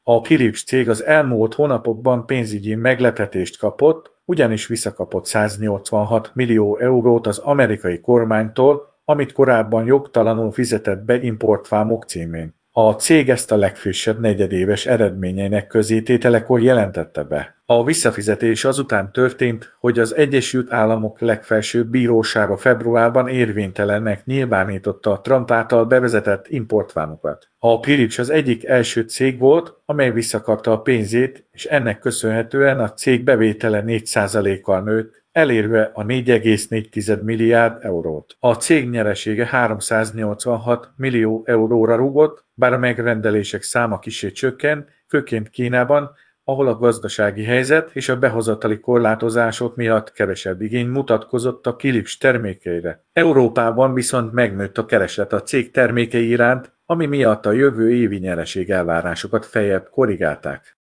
A Philips cég az elmúlt hónapokban pénzügyi meglepetést kapott, ugyanis visszakapott 186 millió eurót az amerikai kormánytól, amit korábban jogtalanul fizetett be importvámok címén. A cég ezt a legfrissebb negyedéves eredményeinek közétételekor jelentette be. A visszafizetés azután történt, hogy az Egyesült Államok legfelsőbb bírósága februárban érvénytelennek nyilvánította a Trump által bevezetett importvámokat. A Philips az egyik első cég volt, amely visszakapta a pénzét, és ennek köszönhetően a cég bevétele 4%-kal nőtt, elérve a 4,4 milliárd eurót. A cég nyeresége 386 millió euróra rúgott, bár a megrendelések száma kissé csökkent, főként Kínában, ahol a gazdasági helyzet és a behozatali korlátozások miatt kevesebb igény mutatkozott a Philips termékeire. Európában viszont megnőtt a kereslet a cég termékei iránt, ami miatt a jövő évi nyereség elvárásokat feljebb korrigálták.